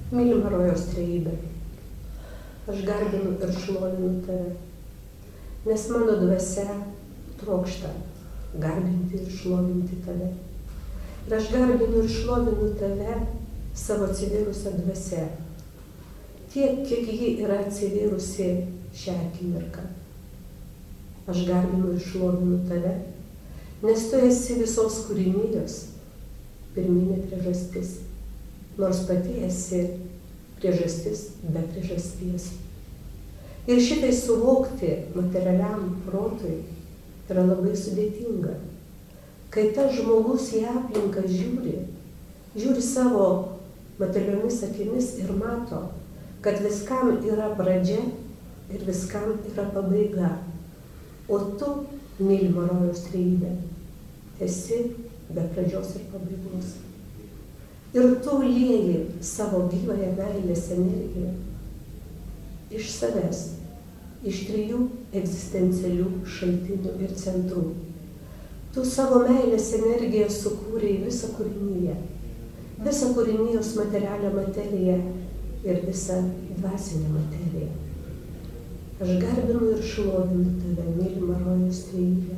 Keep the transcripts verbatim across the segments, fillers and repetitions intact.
Mylima rojaus trejybė, aš garbinu ir šlovinu tave, nes mano dvasia trokšta garbinti ir šlovinti tave. Ir aš garbinu ir šlovinu tave savo atsivėrusią dvasią, tiek, kiek ji yra atsivėrusi šią akimirką. Aš garbinu ir šlovinu tave, nes tu esi visos kūrinijos pirminė priežastis, nors pati esi priežastis be priežasties. Ir šitai suvokti materialiam protui yra labai sudėtinga. Kai tas žmogus į aplinką žiūri, žiūri savo materialiomis akimis ir mato, kad viskam yra pradžia ir viskam yra pabaiga. O tu, mylima rojaus trejybė, esi be pradžios ir pabaigos. Ir tu lieji savo gyvąją meilės energiją iš savęs, iš trijų egzistencialių šaltinių ir centrų. Tu savo meilės energiją sukūrei visą kūriniją, visą kūrinijos materialią materiją ir visą dvasinę materiją. Aš garbinu ir šlovinu tave, mylima rojaus trejybė.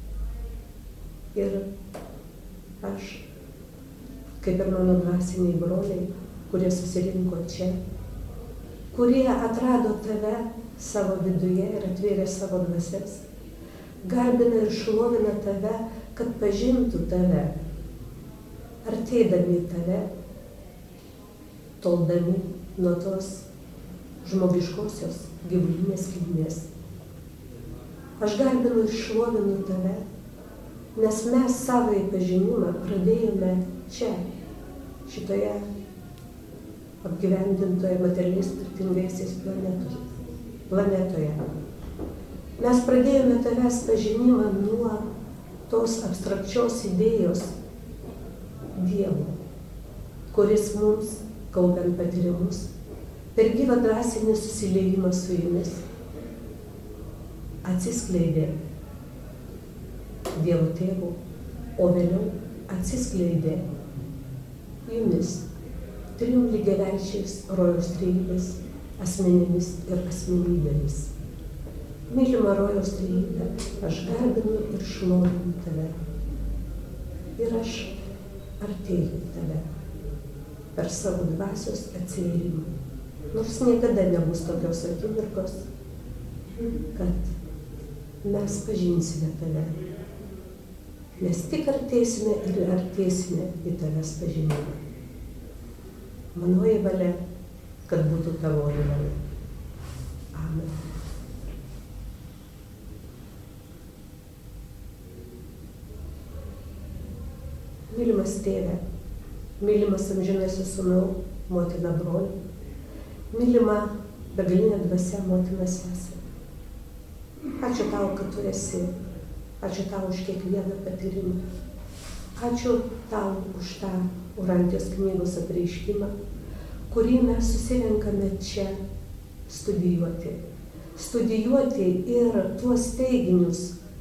Ir aš, kaip ir mano dvasiniai broliai, kurie susirinko čia, kurie atrado tave savo viduje ir atvėrė savo dvasias, garbina ir šlovina tave, kad pažintų tave, artėdami tave, toldami nuo tos žmogiškosios gyvulinės kilmės. Aš garbinu ir šlovinu tave, nes mes savąjį pažinimą pradėjome čia, šitoje apgyvendintoje materialiais turtingaisiais planetoje. Mes pradėjome tavęs pažinimą nuo tos abstrakčios idėjos Dievo, kuris mums, kaupiant patyrimus, per gyvą dvasinį susiliejimą su jumis, atsiskleidė Dievo tėvų, o vėliau atsiskleidė jumis, trim lygiaverčiais rojaus trejybės asmenimis ir asmenybėmis. Mylima rojaus trejybė, aš garbinu ir šlovinu tave. Ir aš artėju tave per savo dvasios atsivėrimą. Nors niekada nebus tokios akimirkos, kad mes pažinsime tave. Mes tik artėsime ir artėsime į tavęs pažinimą. Manoji valia, kad būtų tavoji valia. Amen. Mylimas tėve, mylimas amžinasis sūnau, motina broli, mylima begalinė dvasia, motina sesė. Ačiū tau, kad tu esi. Ačiū tau už kiekvieną patyrimą. Ačiū tau už tą Urantijos knygos apreiškimą, kurį mes susirenkame čia studijuoti. Studijuoti ir tuos teiginius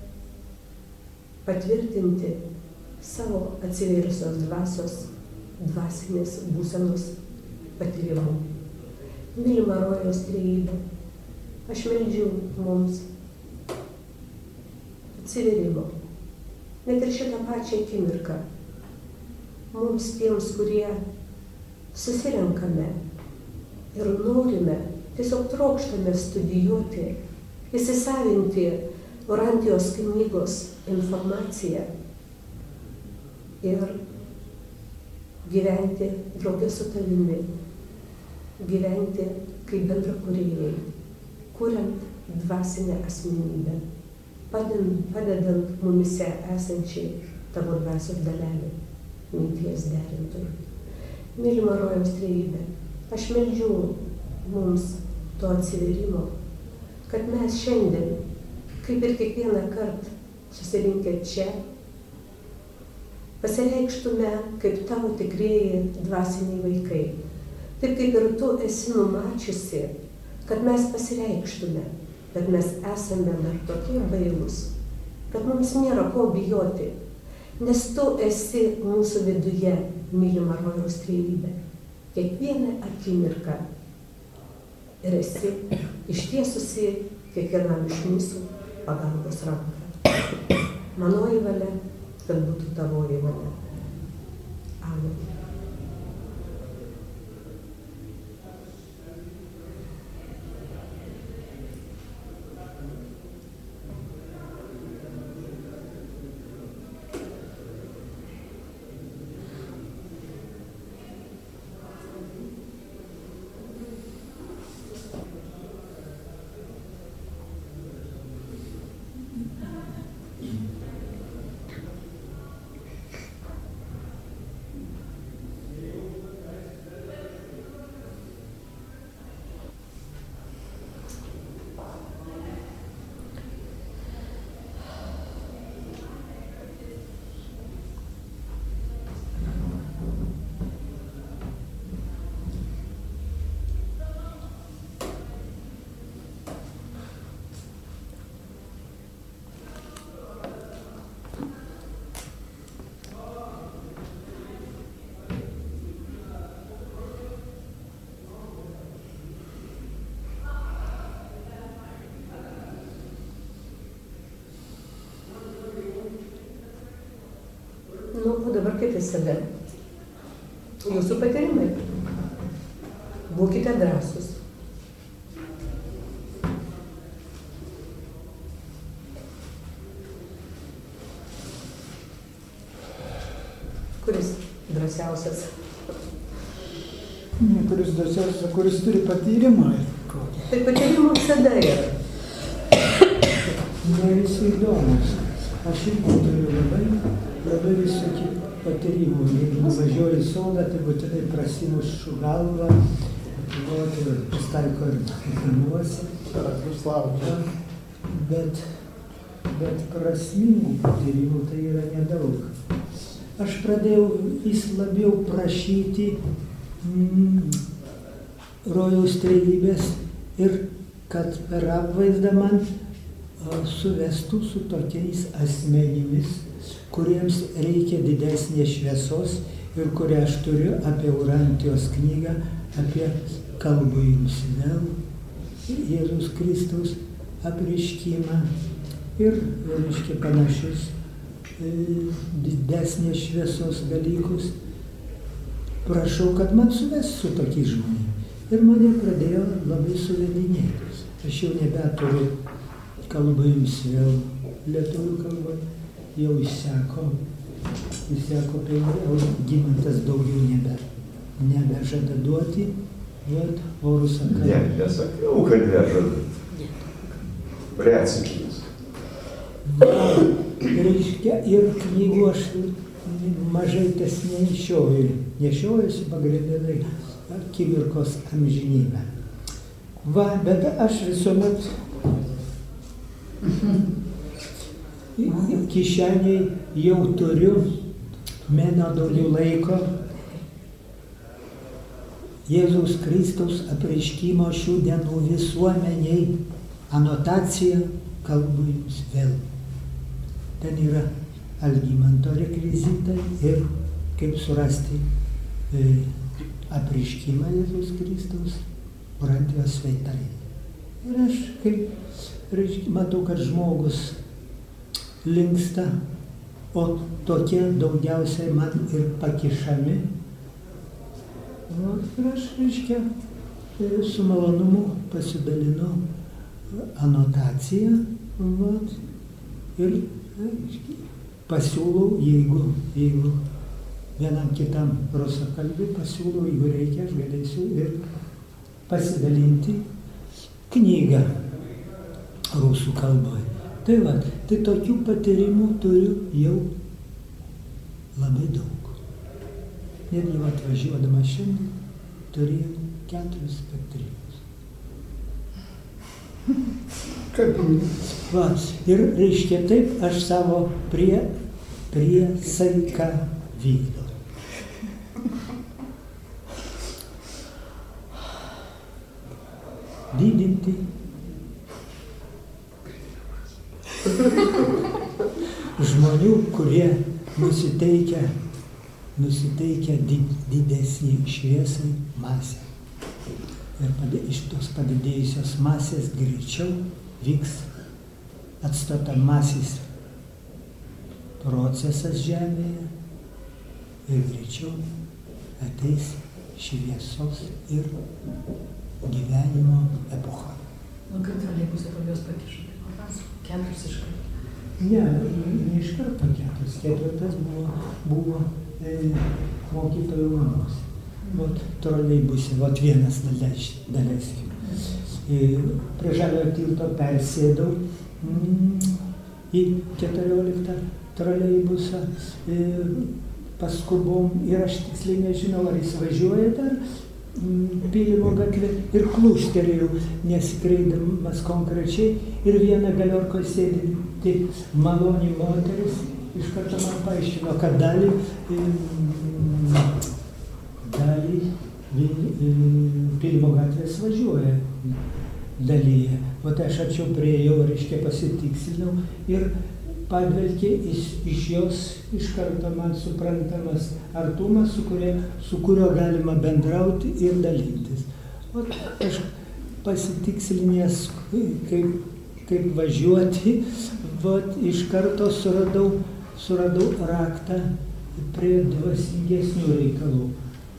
patvirtinti savo atsivėrusios dvasios, dvasinės būsenos patyrimu. Mylima rojaus trejybė, aš meldžiu mums atsivėrimo, net ir šitą pačią akimirką, mums tiems, kurie susirenkame ir norime, tiesiog trokštame studijuoti, įsisavinti Urantijos knygos informaciją ir gyventi drauge su tavimi, gyventi kaip bendrakūrėjai, kuriant dvasinę asmenybę, padedant, padedant mumise esančiai tavo dvasios dalelį, minties derintojui. Mylima rojaus trejybė, aš meldžiu mums to atsivėrimo, kad mes šiandien, kaip ir kiekvieną kartą susirinkę čia, pasireikštume kaip tavo tikrieji dvasiniai vaikai. Taip kaip ir tu esi numačiusi, kad mes pasireikštume, bet mes esame dar tokie bailūs, kad mums nėra ko bijoti, nes tu esi mūsų viduje, mylima rojaus trejybė. kiekvieną akimirką ir esi ištiesusi kiekvienam iš mūsų pagalbos ranką. Manoji valia, kad būtų tavoji valia. Amen. Nu, o dabar kaip visada. Jūsų patyrimai. Būkite drąsūs. Kuris drąsiausias? Ne, kuris drąsiausias, kuris turi patyrimą. Tai patyrimo visada yra. Ne visi įdomus. Aš irgi turiu labai, labai visokių patyrimų. Jeigu nuvažiuoju į sodą, tai būtinai prasimušu galvą, vat, ir pastarko ir filmuosi. Bet, bet prasmingų patyrimų tai yra nedaug. Aš pradėjau vis labiau prašyti mm, rojaus trejybės ir kad per apvaizdą man suvestų su tokiais asmenimis, kuriems reikia didesnės šviesos ir kurią aš turiu apie Urantijos knygą, apie kalbu jums vėl, Jėzus Kristaus apreiškimą ir, reiškia, panašius e, didesnės šviesos dalykus. Prašau, kad man suvestų su tokiais žmonėmis. Ir mane pradėjo labai suvedinėti. Aš jau nebeturiu kalba jums vėl lietuvių kalba, jau išseko, išseko penkių, Gymantas daugiau nebe, nebežada duoti, bet orus sakai. Ne, nesakiau, kad nežada. Retsykinis. Reiškia, ir knygų aš mažai tas nešioju, nešiojusi pagrindinai akimirkos amžinybę. Va, bet aš visuomet kišeniai jau turiu mėno daugiau laiko Jėzaus Kristaus apreiškimo šių dienų visuomeniai anotacija kalbu jums vėl. Ten yra Algimanto rekvizitai ir kaip surasti e, apreiškimą Jėzaus Kristaus Urantijos svetainėje. Ir aš kaip reiškia, matau, kad žmogus linksta, o tokie daugiausiai man ir pakišami. O, ir aš, reiškia, su malonumu pasidalinu anotaciją, vat, ir reiškia, pasiūlau, jeigu, jeigu vienam kitam rusakalbiui pasiūlau, jeigu reikia, aš galėsiu ir pasidalinti knygą rusų kalboje. Tai va, tai tokių patyrimų turiu jau labai daug. Netgi atvažiuodama šiandien turėjau keturis patyrimus. Kaip? Va, ir reiškia taip, aš savo prie, priesaiką vykdau. Didinti žmonių, kurie nusiteikia nusiteikia didesnį šviesai masę. Ir iš tos padidėjusios masės greičiau vyks atstatamasis procesas Žemėje ir greičiau ateis šviesos ir gyvenimo epocha. O kaip troleibusai po juos pakišo? Keturis iš karto? Ne, ne iš karto keturis. Ketvirtas buvo, buvo e, mokytojų namuose. Vot troleibusai, vot vienas Daleskių. E, prie Žaliojo tilto persėdau mm, į keturioliktą troleibusą e, paskubom ir aš tiksliai nežinau, ar jis važiuoja dar mm, Pylimo gatvė ir klūstelėjau, nesikreidamas konkrečiai ir viena galiorkoje sėdinti maloni moteris iš karto man paaiškino, kad dalį mm, dalį mm, Pylimo gatvės važiuoja dalyje. O tai aš arčiau priėjau, reiškia pasitikslinau ir padvelkė iš, iš jos iš karto man suprantamas artumas, su, kurie, su kurio galima bendrauti ir dalintis. O aš pasitikslinęs, kaip, kaip važiuoti, vat, iš karto suradau, suradau raktą prie dvasingesnių reikalų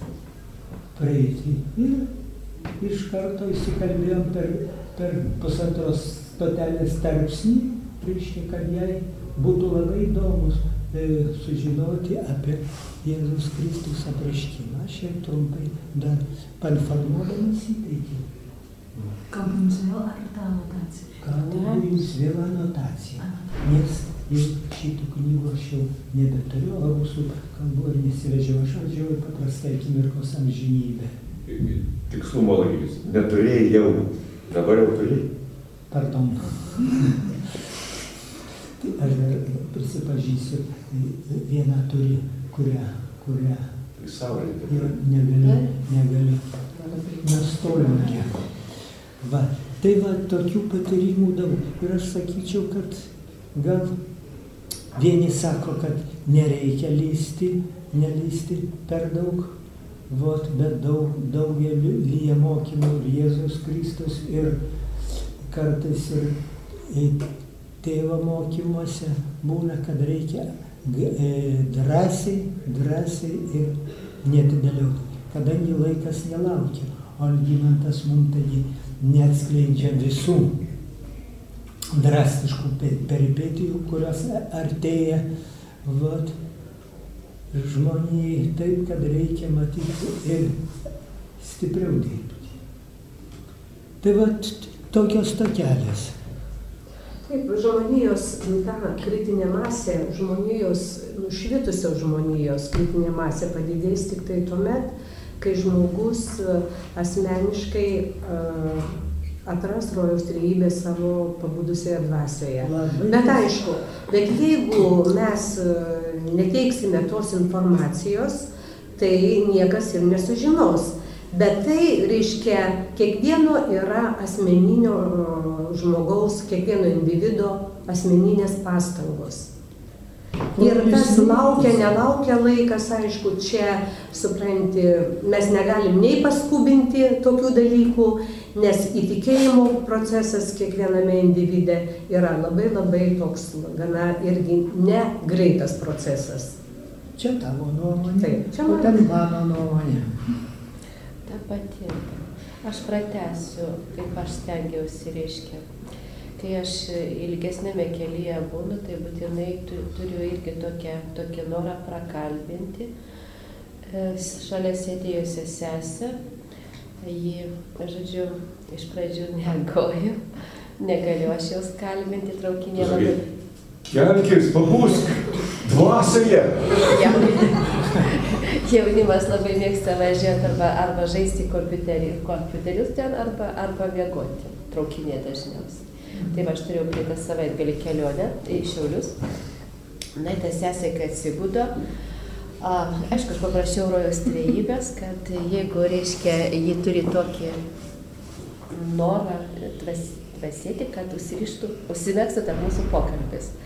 praeiti. Ir iš karto įsikalbėjom per, per pusantros stotelės tarpsnį, reiškia, kad jai būtų labai įdomus e, sužinoti apie Jėzus Kristus apreiškimą. Aš jai trumpai dar painformuodamas įteikiau. Kalbu jums vėl ar ta anotacija? Kalbu jums vėl anotacija, nes jau šitų knygų aš jau nebeturiu, o rusų kalbų ir nesivežiau. Aš važiavau paprastai akimirkos amžinybę. Tikslumo laikys. Neturėjai jau, dabar jau turi. Pardon. Aš dar prisipažįsiu, vieną turi, kurią, kurią ir negaliu, negaliu, nestolina. Va, tai va, tokių patyrimų daug. Ir aš sakyčiau, kad gal vieni sako, kad nereikia lysti, nelysti per daug, vot, bet daug, daugeliu lyja mokymų ir Jėzus Kristus ir kartais ir, ir tėvo mokymuose būna, kad reikia drąsiai, drąsiai ir neatidėlioti, kadangi laikas nelaukia, o Algimantas mums taigi neatskleidžia visų drastiškų peripetijų, kurios artėja vat, žmonijai taip, kad reikia matyti ir stipriau dirbti. Tai vat tokios tokelės. Taip, žmonijos, ta kritinė masė, žmonijos, nušvitusios žmonijos kritinė masė padidės tik tai tuomet, kai žmogus asmeniškai uh, atras rojaus trejybę savo pabudusioje dvasioje. Labai. Bet aišku, bet jeigu mes neteiksime tos informacijos, tai niekas ir nesužinos. Bet tai reiškia, kiekvieno yra asmeninio žmogaus, kiekvieno individo asmeninės pastangos. Ir tas laukia, nelaukia laikas, aišku, čia, supranti, mes negalim nei paskubinti tokių dalykų, nes įtikėjimo procesas kiekviename individe yra labai labai toks gana irgi negreitas procesas. Čia tavo nuomonė, taip, čia o ten mano nuomonė. Ta pati. Aš pratęsiu, kaip aš stengiausi, reiškia. Kai aš ilgesnėme kelyje būnu, tai būtinai turiu irgi tokią, tokį norą prakalbinti šalia sėdėjusią sesę. Ji, žodžiu, iš pradžių negoju, negaliu aš jos kalbinti, traukinė labai. Kelkis, pabūsk, dvasioje. Jaunimas labai mėgsta važiuoti arba, arba žaisti kompiuterius ten, arba, arba miegoti, traukinė dažniausiai. Tai va, aš turėjau praeitą savaitgalį kelionę į Šiaulius. Na, ta sesė, kai atsigudo, a, aišku, aš paprašiau rojaus trejybės, kad jeigu, reiškia, ji turi tokį norą dvasėti, kad užsirištų, užsimėgstų tarp mūsų pokalbis.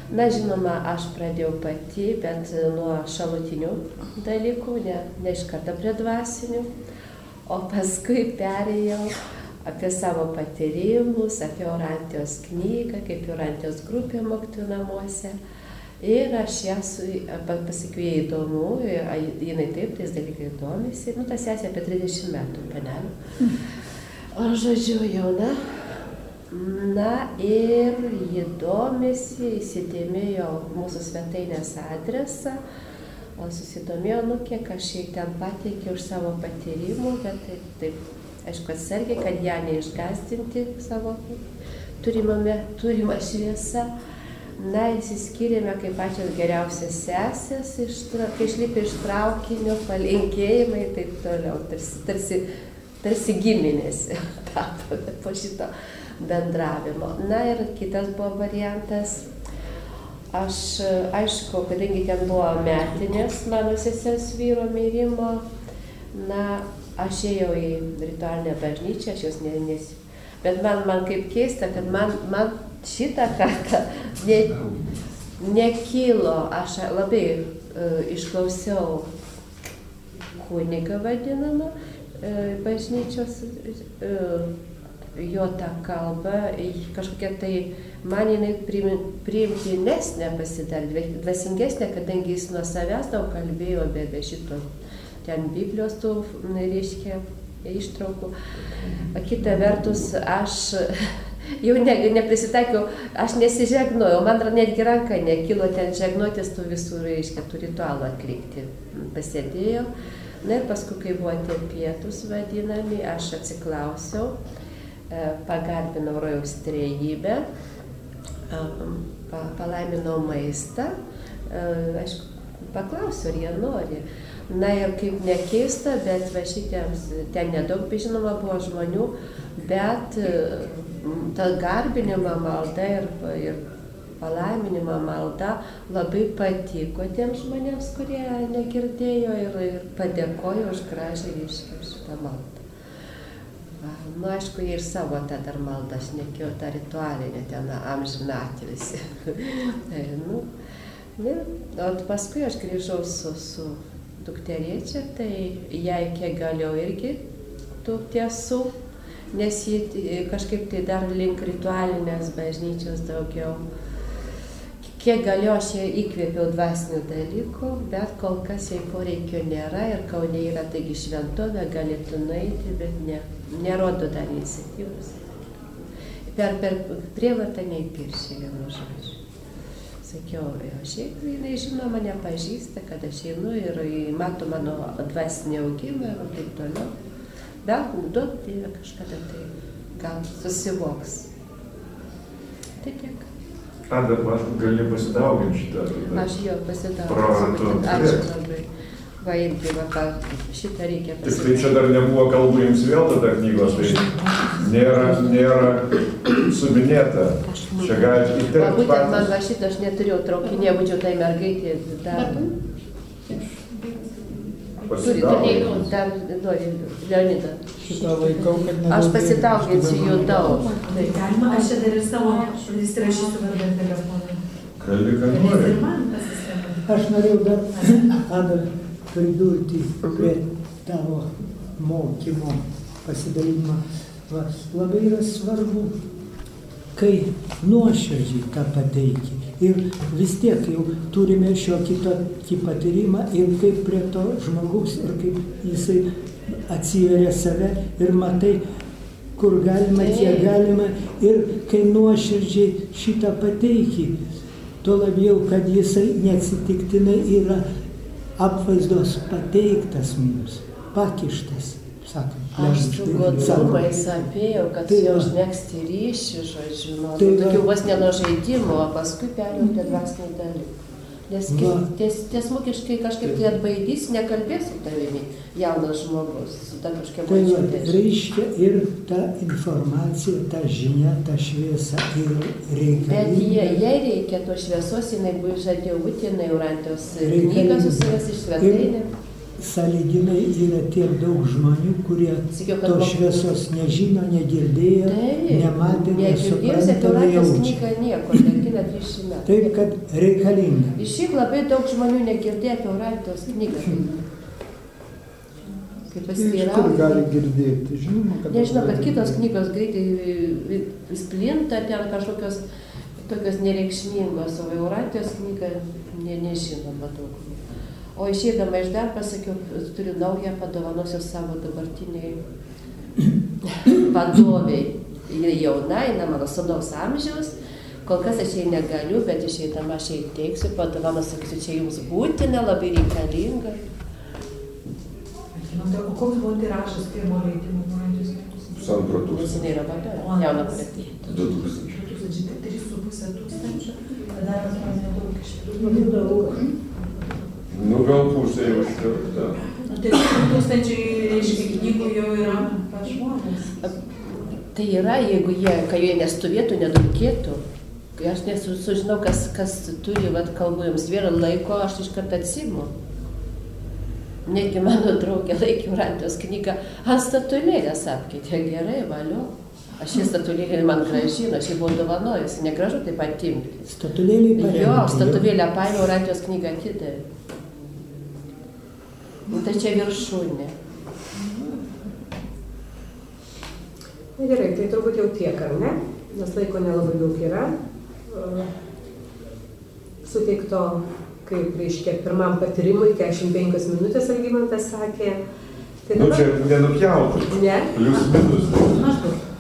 Na, žinoma, aš pradėjau pati, bet nuo šalutinių dalykų, ne, ne iš karto prie dvasinių, o paskui perėjau apie savo patyrimus, apie Orantijos knygą, kaip Orantijos grupė mokytojų namuose. Ir aš ją pasakiau, jai įdomu, jinai taip, tais dalykai domisi. Nu, tas sesė apie trisdešimt metų, panelė. O žodžiu, jauna. Na ir ji domisi, įsidėmėjo mūsų svetainės adresą, o susidomėjo, nu, kiek aš jai ten pateikiau už savo patyrimų, bet taip, taip, aišku, atsargiai, kad ją neišgąsdinti savo turimame, turimą šviesą. Na, įsiskyrėme kaip pačios geriausias sesės, kai išlipė iš traukinio, palinkėjimai ir taip toliau, tarsi, tarsi, tarsi giminėsi tapome po šito bendravimo. Na ir kitas buvo variantas. Aš, aišku, kadangi ten buvo metinės mano sesers vyro mirimo, na, aš ėjau į ritualinę bažnyčią, aš jos ne, nes... Bet man, man kaip keista, kad man, man šitą kartą ne, nekilo, aš labai uh, išklausiau kunigą vadinamą uh, bažnyčios, uh, jo tą kalbą, kažkokia tai man jinai priimtinesnė pasidarė, dvasingesnė, kadangi jis nuo savęs daug kalbėjo be, be šito ten Biblijos tų, reiškia, ištraukų. Kita vertus, aš jau ne, neprisitaikiau, aš nesižegnojau, man netgi ranka nekilo ten žegnotis tų visų, reiškia, tų ritualų atlikti. Pasėdėjau. Na ir paskui, kai buvo tie pietus vadinami, aš atsiklausiau, pagarbinau rojaus trejybę, palaiminau maistą, aišku, paklausiu, ar jie nori. Na ir kaip nekeista, bet va šitiems, ten nedaug žinoma buvo žmonių, bet ta garbinimo malda ir, ir palaiminimo malda labai patiko tiems žmonėms, kurie negirdėjo ir, ir padėkojo už gražią reiškia šitą maldą. Nu, aišku, ir savo tą dar maldą, aš nekėjau tą ritualinę, ten amžinatį visi. Tai, nu, ne, o paskui aš grįžau su, su dukterėčia, tai jai kiek galėjau irgi tų tiesų, nes ji kažkaip tai dar link ritualinės bažnyčios daugiau. Kiek galėjau, aš ją įkvėpiau dvasinių dalykų, bet kol kas jai poreikio nėra ir Kaune yra taigi šventovė, galėtų nueiti, bet ne, nerodo dar iniciatyvos. Per, per prievartą neįpiršė vienu žodžiu. Sakiau, o šiaip jinai žino, mane pažįsta, kad aš einu ir mato mano dvasinį augimą ir taip toliau. Bet duok Dieve kažkada tai gal susivoks. Tai tiek. Ar dabar gali pasidauginti šitą? Aš jo pasidauginti. Ačiū labai. Va irgi, va, šitą reikia pasidauginti. Tik tai čia dar nebuvo kalbų jums vėl tada knygos, tai nėra, nėra suminėta. Čia galite įterpti. Va būtent man va šitą aš neturėjau traukinė, būčiau tai mergaitė dar. Pasidauginti. Dar nori, Leonidą. Šitą laikau, kad nedaug. Aš pasidauginsiu jų daug. Tai galima, aš čia dar ir savo įsirašysiu vardą ir telefoną. Kalbi, kad Nes nori. ir man pasistemė. Aš norėjau dar, Ana, pridurti prie tavo mokymo pasidalymą. Va, labai yra svarbu, kai nuoširdžiai tą pateiki. Ir vis tiek jau turime šio kitokį patyrimą ir kaip prie to žmogaus ir kaip jisai atsiveria save ir matai, kur galima, kiek galima. Ir kai nuoširdžiai šitą pateiki, tuo labiau, kad jisai neatsitiktinai yra apvaizdos pateiktas mums, pakištas. Sakant, Aš su godumais apėjau, kad su jau užmegzti ryšį, žodžiu, nuo tokių vos ne nuo žaidimo, o paskui perėjau prie dvasinių dalykų. Nes ties, tiesmukiškai kažkaip tai atbaidys, nekalbės su tavimi jaunas žmogus, su ta kažkokia tai reiškia ir ta informacija, ta žinia, ta šviesa ir reikalinga. Bet jie, jei reikia to šviesos, jinai buvo žadėjo būti, jinai Orantijos knygą susivės iš svetainę. sąlyginai yra tiek daug žmonių, kurie Sakiau, kad to mok- šviesos nežino, negirdėjo, Taip, nematė, negirdėjus apie nesupranta, Euratijos nejaučia. knygą nieko, mergina trisdešimt metų. Taip, kad reikalinga. Iš šiaip labai daug žmonių negirdėjo apie Euratijos knygą. Kaip Iš kur pasiteirauti. gali girdėti? Žinoma, kad... Nežinau, kad kitos knygos greitai splinta, ten kažkokios tokios nereikšmingos, o Euratijos knyga ne, nežinoma daug. O išeidama iš dar pasakiau, turiu naują, padovanosiu savo dabartiniai vadoviai. Ji jauna, jinai mano sūnaus amžiaus, kol kas aš jai negaliu, bet išeidama aš jai teiksiu, padovanosiu, sakysiu, čia jums būtina, labai reikalinga. O koks buvo tiražas pirmo leidimo Euratijos knygos? Pusantro tūkstančio. Jinai yra vadovė, jauno kolektyvo. Du tūkstančiai. du tūkstančiai trys su pusė tūkstančio. Tada mes manome daug iš tikrųjų. Labai daug. Nu, gal pusė jau užtirta. Nu, tai du tūkstančiai, reiškia, knygų jau yra pas žmonės. Tai yra, jeigu jie, kai jie nestovėtų, nedulkėtų, kai aš nesu, sužinau, kas, kas turi, vat, kalbu jums, vėra laiko, aš iš karto atsimu. Negi mano draugė laikė Euratijos knygą ant statulėlės apkeitė, gerai, valio. Aš šį statulėlį man gražino, aš jį buvau dovanojusi, negražu taip atimti. Statulėlį paremti. Jo, statulėlę paėmė, Euratijos knygą atidavė. Nu, tai čia viršūnė. Na gerai, tai turbūt jau tiek, ar ne? Nes laiko nelabai daug yra. Suteikto, kaip reiškia, pirmam patyrimui, keturiasdešimt penkios minutės Algimantas sakė. Tai Nu, dabar... čia nenupjautų. Ne? Plius minus. Maždaug.